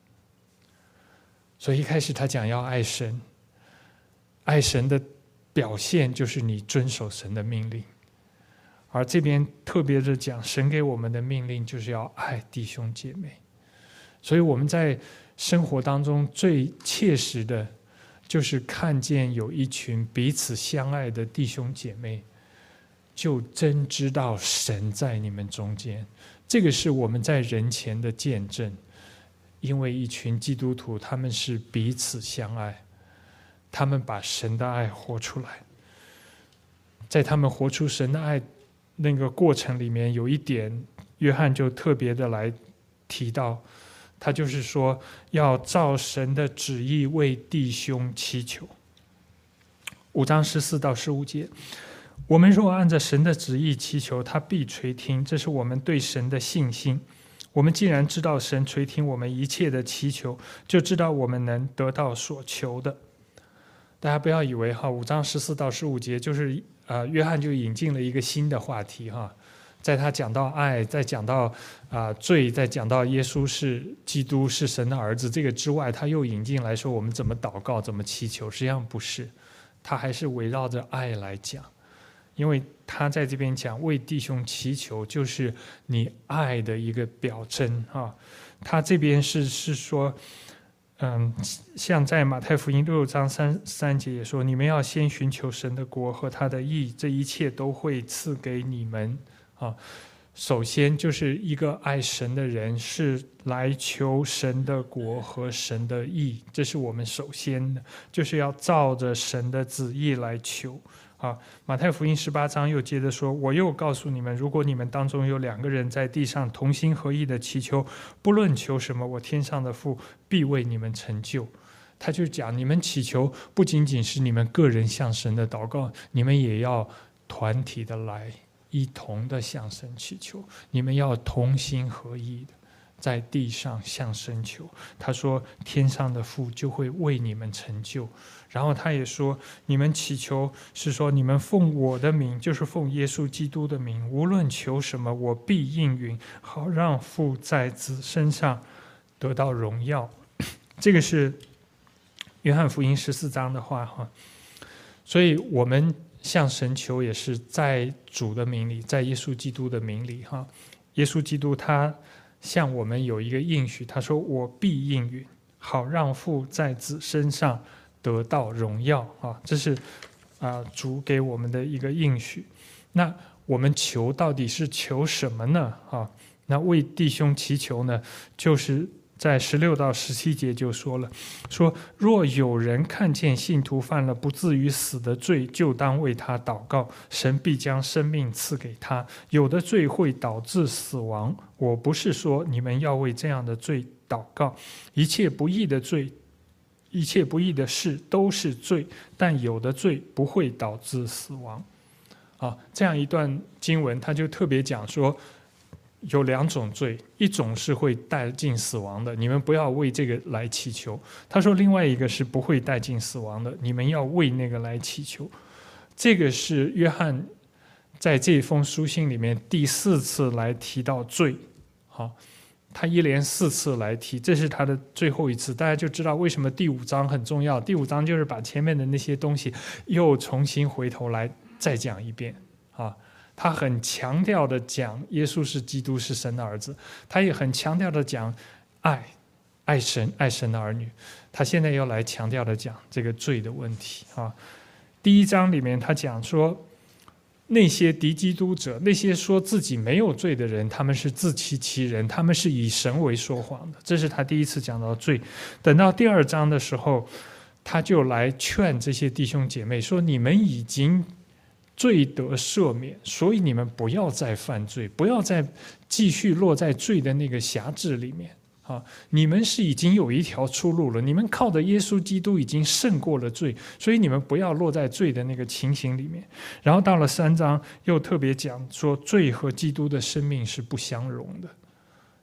所以一开始他讲要爱神，爱神的表现就是你遵守神的命令。而这边特别的讲，神给我们的命令就是要爱弟兄姐妹。所以我们在生活当中最切实的就是看见有一群彼此相爱的弟兄姐妹，就真知道神在你们中间。这个是我们在人前的见证，因为一群基督徒他们是彼此相爱，他们把神的爱活出来。在他们活出神的爱那个过程里面，有一点约翰就特别的来提到，他就是说要照神的旨意为弟兄祈求。五章十四到十五节，我们若按着神的旨意祈求，他必垂听，这是我们对神的信心。我们既然知道神垂听我们一切的祈求，就知道我们能得到所求的。大家不要以为哈，五章十四到十五节就是呃，约翰就引进了一个新的话题哈，在他讲到爱，在讲到啊、呃、罪，在讲到耶稣是基督是神的儿子这个之外，他又引进来说我们怎么祷告，怎么祈求。实际上不是，他还是围绕着爱来讲，因为他在这边讲为弟兄祈求，就是你爱的一个表征啊。他这边是是说。嗯，像在马太福音六章三三节也说，你们要先寻求神的国和他的义，这一切都会赐给你们啊。首先就是一个爱神的人是来求神的国和神的义，这是我们首先的，就是要照着神的旨意来求啊。马太福音十八章又接着说，我又告诉你们，如果你们当中有两个人在地上同心合意的祈求，不论求什么，我天上的父必为你们成就。他就讲，你们祈求不仅仅是你们个人向神的祷告，你们也要团体的来，一同的向神祈求，你们要同心合意的在地上向神求。他说天上的父就会为你们成就。然后他也说，你们祈求是说你们奉我的名，就是奉耶稣基督的名，无论求什么，我必应允，好让父在子身上得到荣耀。这个是约翰福音十四章的话哈。所以我们向神求也是在主的名里，在耶稣基督的名里哈。耶稣基督他向我们有一个应许，他说我必应允，好让父在子身上得到荣耀啊，这是啊主给我们的一个应许。那我们求到底是求什么呢？啊，那为弟兄祈求呢，就是在十六到十七节就说了，说若有人看见信徒犯了不至于死的罪，就当为他祷告，神必将生命赐给他。有的罪会导致死亡，我不是说你们要为这样的罪祷告，一切不义的罪。一切不义的事都是罪，但有的罪不会导致死亡。啊，这样一段经文，他就特别讲说，有两种罪，一种是会带进死亡的，你们不要为这个来祈求。他说另外一个是不会带进死亡的，你们要为那个来祈求。这个是约翰在这封书信里面第四次来提到罪。好，他一连四次来提，这是他的最后一次，大家就知道为什么第五章很重要。第五章就是把前面的那些东西又重新回头来再讲一遍啊。他很强调的讲耶稣是基督，是神的儿子，他也很强调的讲爱爱神爱神的儿女。他现在又来强调的讲这个罪的问题啊。第一章里面他讲说，那些敌基督者，那些说自己没有罪的人，他们是自欺欺人，他们是以神为说谎的。这是他第一次讲到罪。等到第二章的时候，他就来劝这些弟兄姐妹说，你们已经罪得赦免，所以你们不要再犯罪，不要再继续落在罪的那个辖制里面啊！你们是已经有一条出路了，你们靠着耶稣基督已经胜过了罪，所以你们不要落在罪的那个情形里面。然后到了三章又特别讲说，罪和基督的生命是不相容的，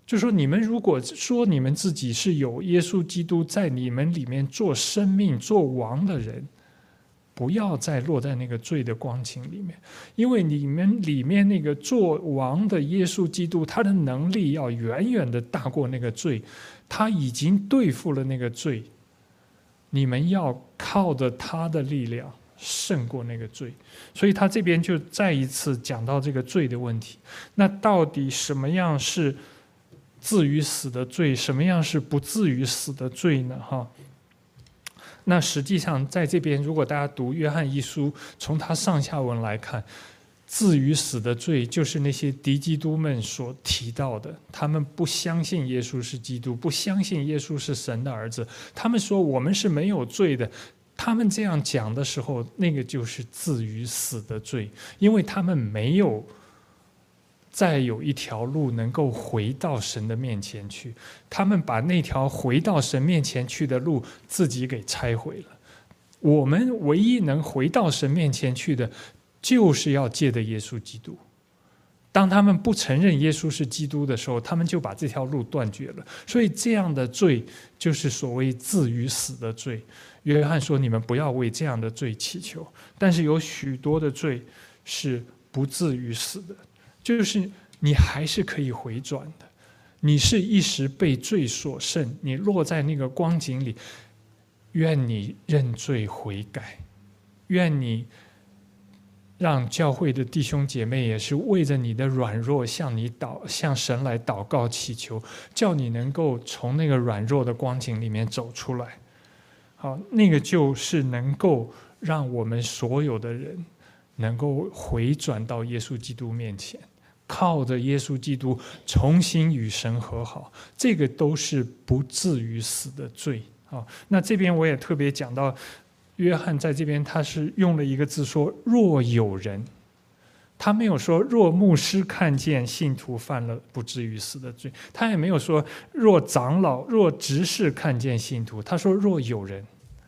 就说你们如果说你们自己是有耶稣基督在你们里面做生命做王的人，不要再落在那个罪的光景里面，因为你们里面那个做王的耶稣基督，他的能力要远远的大过那个罪，他已经对付了那个罪，你们要靠着他的力量胜过那个罪。所以他这边就再一次讲到这个罪的问题。那到底什么样是至于死的罪，什么样是不至于死的罪呢？哈，那实际上在这边，如果大家读约翰一书，从他上下文来看，至于死的罪就是那些敌基督们所提到的，他们不相信耶稣是基督，不相信耶稣是神的儿子，他们说我们是没有罪的。他们这样讲的时候，那个就是至于死的罪，因为他们没有再有一条路能够回到神的面前去，他们把那条回到神面前去的路自己给拆毁了。我们唯一能回到神面前去的，就是要借着耶稣基督。当他们不承认耶稣是基督的时候，他们就把这条路断绝了。所以这样的罪就是所谓至于死的罪。约翰说，你们不要为这样的罪祈求，但是有许多的罪是不至于死的，就是你还是可以回转的。你是一时被罪所胜，你落在那个光景里，愿你认罪悔改，愿你让教会的弟兄姐妹也是为着你的软弱向你祷向神来祷告祈求，叫你能够从那个软弱的光景里面走出来。好，那个就是能够让我们所有的人能够回转到耶稣基督面前，靠着耶稣基督重新与神和好，这个都是不至于死的罪。好，那这边我也特别讲到，约翰在这边他是用了一个字说若有人，他没有说若牧师看见信徒犯了不至于死的罪，他也没有说若长老若执事看见信徒，他说若有人。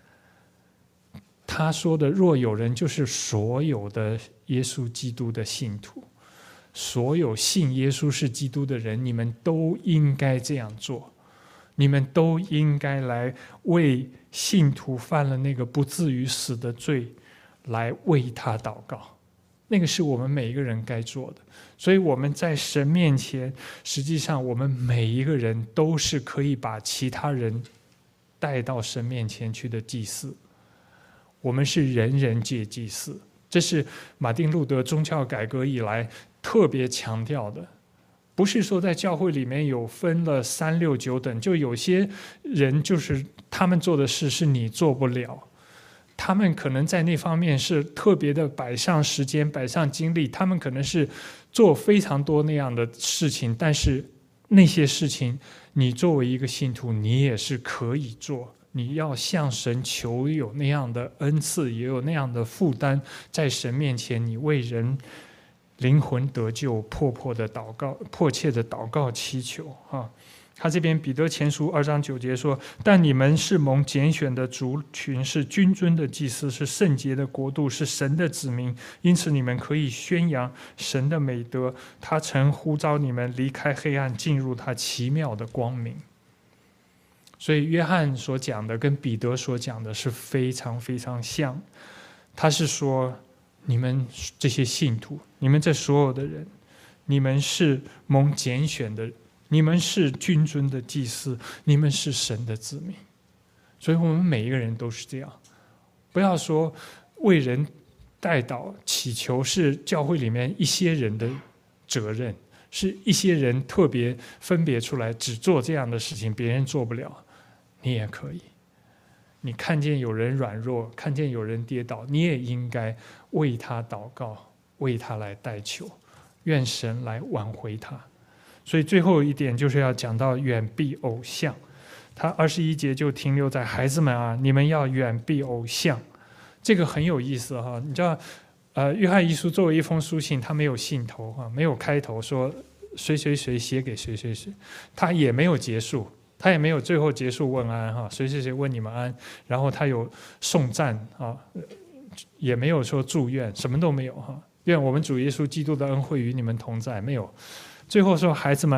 他说的若有人就是所有的耶稣基督的信徒，所有信耶稣是基督的人，你们都应该这样做，你们都应该来为信徒犯了那个不至于死的罪来为他祷告，那个是我们每一个人该做的。所以我们在神面前，实际上我们每一个人都是可以把其他人带到神面前去的祭司，我们是人人皆祭司，这是马丁路德宗教改革以来特别强调的。不是说在教会里面有分了三六九等，就有些人就是他们做的事是你做不了，他们可能在那方面是特别的摆上时间摆上精力，他们可能是做非常多那样的事情，但是那些事情你作为一个信徒你也是可以做，你要向神求有那样的恩赐，也有那样的负担，在神面前你为人灵魂得救迫迫的祷告，迫切的祷告祈求啊。他这边彼得前书二章九节说，但你们是蒙拣选的族群，是君尊的祭司，是圣洁的国度，是神的子民，因此你们可以宣扬神的美德，他曾呼召你们离开黑暗，进入他奇妙的光明。所以约翰所讲的跟彼得所讲的是非常非常像，他是说你们这些信徒，你们这所有的人，你们是蒙拣选的，你们是君尊的祭司，你们是神的子民。所以我们每一个人都是这样，不要说为人代祷祈求是教会里面一些人的责任，是一些人特别分别出来只做这样的事情，别人做不了，你也可以。你看见有人软弱，看见有人跌倒，你也应该为他祷告，为他来代求，愿神来挽回他。所以最后一点就是要讲到远避偶像，他二十一节就停留在孩子们啊，你们要远避偶像，这个很有意思哈。你知道，呃，约翰一书作为一封书信，他没有信头啊，没有开头说谁谁谁写给谁谁谁，他也没有结束。他也没有最后结束问安哈，谁谁谁问你们安，然后他有颂赞啊，也没有说祝愿，什么都没有哈。愿我们主耶稣基督的恩惠与你们同在，没有。最后说孩子们，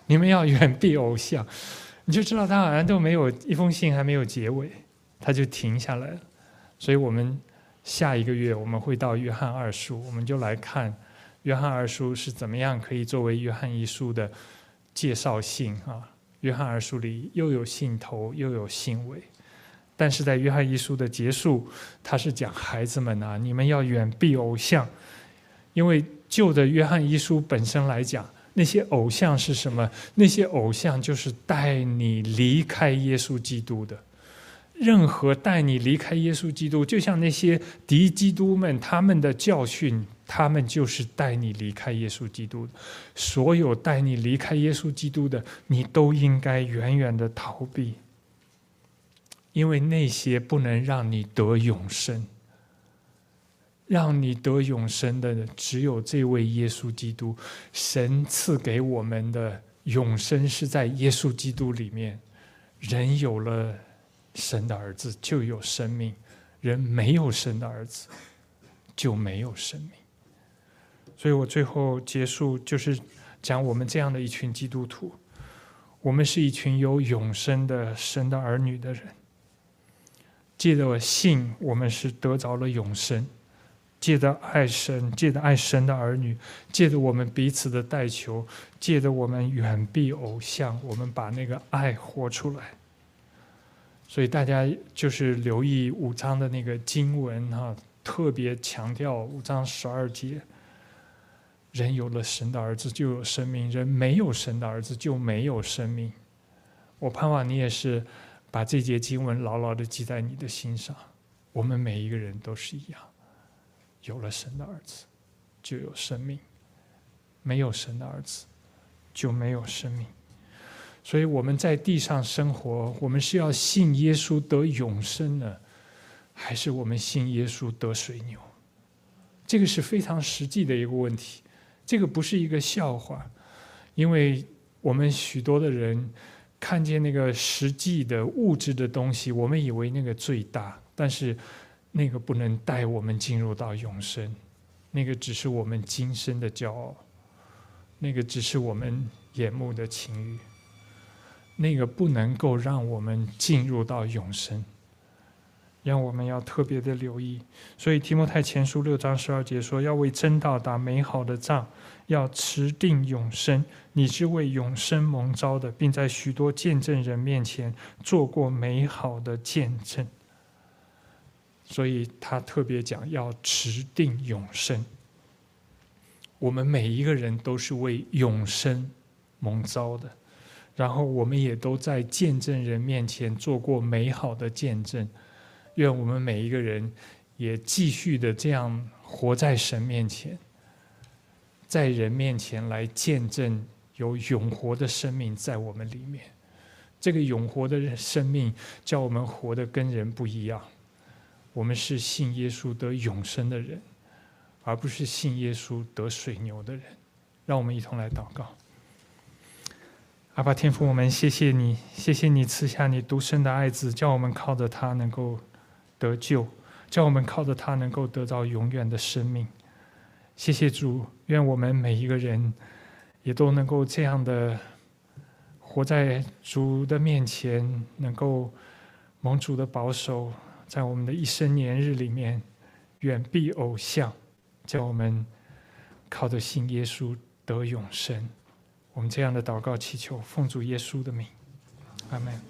你们要远避偶像。你就知道他好像都没有一封信还没有结尾，他就停下来了。所以我们下一个月我们会到约翰二书，我们就来看约翰二书是怎么样可以作为约翰一书的介绍信啊。约翰二书里又有信头又有信尾，但是在约翰一书的结束，他是讲孩子们啊，你们要远避偶像，因为就着约翰一书本身来讲，那些偶像是什么？那些偶像就是带你离开耶稣基督的。任何带你离开耶稣基督，就像那些敌基督们，他们的教训，他们就是带你离开耶稣基督的。所有带你离开耶稣基督的，你都应该远远的逃避，因为那些不能让你得永生。让你得永生的只有这位耶稣基督。神赐给我们的永生是在耶稣基督里面。人有了神的儿子就有生命，人没有神的儿子就没有生命。所以我最后结束就是讲我们这样的一群基督徒，我们是一群有永生的神的儿女的人。借着信，我们是得着了永生。借着爱神，借着爱神的儿女，借着我们彼此的代求，借着我们远避偶像，我们把那个爱活出来。所以大家就是留意五章的那个经文哈，特别强调五章十二节，人有了神的儿子就有生命，人没有神的儿子就没有生命。我盼望你也是把这节经文牢牢的记在你的心上。我们每一个人都是一样，有了神的儿子就有生命，没有神的儿子就没有生命。所以我们在地上生活，我们是要信耶稣得永生呢，还是我们信耶稣得水牛？这个是非常实际的一个问题，这个不是一个笑话。因为我们许多的人看见那个实际的物质的东西，我们以为那个最大，但是那个不能带我们进入到永生，那个只是我们今生的骄傲，那个只是我们眼目的情欲，那个不能够让我们进入到永生，让我们要特别的留意。所以提摩太前书六章十二节说，要为真道打美好的仗，要持定永生。你是为永生蒙召的，并在许多见证人面前做过美好的见证。所以他特别讲要持定永生。我们每一个人都是为永生蒙召的，然后我们也都在见证人面前做过美好的见证。愿我们每一个人也继续的这样活在神面前，在人面前来见证有永活的生命在我们里面。这个永活的生命叫我们活得跟人不一样。我们是信耶稣得永生的人，而不是信耶稣得水牛的人。让我们一同来祷告。阿爸天父，我们谢谢你，谢谢你赐下你独生的爱子，叫我们靠着他能够得救，叫我们靠着他能够得到永远的生命。谢谢主，愿我们每一个人也都能够这样的活在主的面前，能够蒙主的保守，在我们的一生年日里面远避偶像，叫我们靠着信耶稣得永生。我们这样的祷告祈求，奉主耶稣的名，阿们。